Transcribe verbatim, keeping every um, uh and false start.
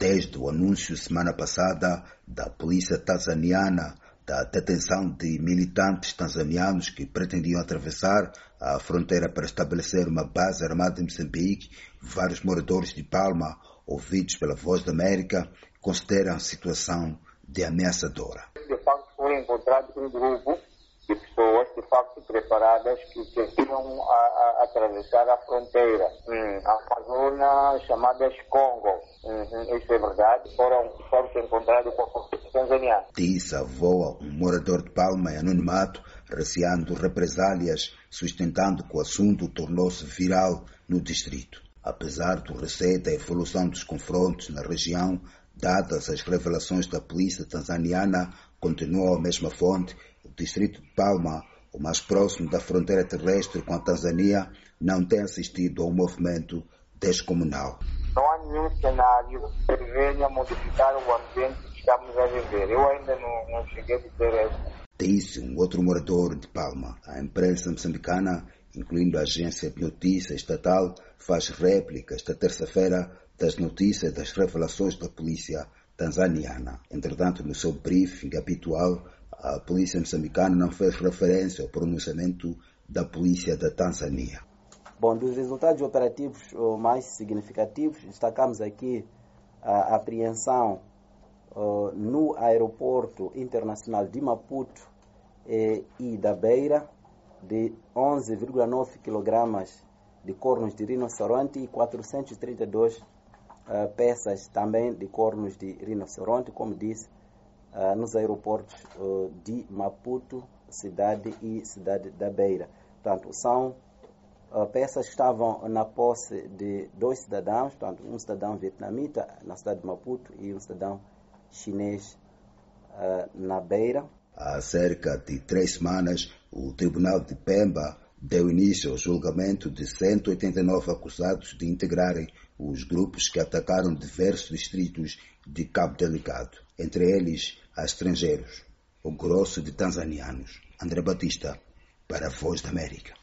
desde o anúncio semana passada da polícia tanzaniana da detenção de militantes tanzanianos que pretendiam atravessar a fronteira para estabelecer uma base armada em Moçambique. Vários moradores de Palma, ouvidos pela Voz da América, consideram a situação de ameaçadora. De facto, foi encontrado um grupo de pessoas, de facto, preparadas que queriam a, a, atravessar a fronteira. Hum, a zona chamada Congo. Hum, isso é verdade. Foram, foram encontrados com a polícia tanzaniana. Disse a avó, um morador de Palma em anonimato, receando represálias, sustentando que o assunto tornou-se viral no distrito. Apesar do receio da evolução dos confrontos na região, dadas as revelações da polícia tanzaniana, continuou a mesma fonte, o distrito de Palma, o mais próximo da fronteira terrestre com a Tanzânia, não tem assistido a um movimento descomunal. Não há nenhum cenário que venha modificar o ambiente que estamos a viver. Eu ainda não, não cheguei a dizer isso. Disse um outro morador de Palma. A imprensa moçambicana, incluindo a agência de notícias estatal, faz réplica esta terça-feira das notícias das revelações da polícia tanzaniana. Entretanto, no seu briefing habitual, a polícia moçambicana não fez referência ao pronunciamento da polícia da Tanzânia. Bom, dos resultados operativos mais significativos, destacamos aqui a apreensão uh, no aeroporto internacional de Maputo eh, e da Beira de onze vírgula nove quilogramas de cornos de rinoceronte e quatrocentas e trinta e duas uh, peças também de cornos de rinoceronte, como disse, uh, nos aeroportos uh, de Maputo, cidade e cidade da Beira. Portanto, são uh, peças que estavam na posse de dois cidadãos, portanto, um cidadão vietnamita na cidade de Maputo e um cidadão chinês uh, na Beira. Há cerca de três semanas, o Tribunal de Pemba deu início ao julgamento de cento e oitenta e nove acusados de integrarem os grupos que atacaram diversos distritos de Cabo Delgado, entre eles a estrangeiros, o grosso de tanzanianos. André Batista, para a Voz da América.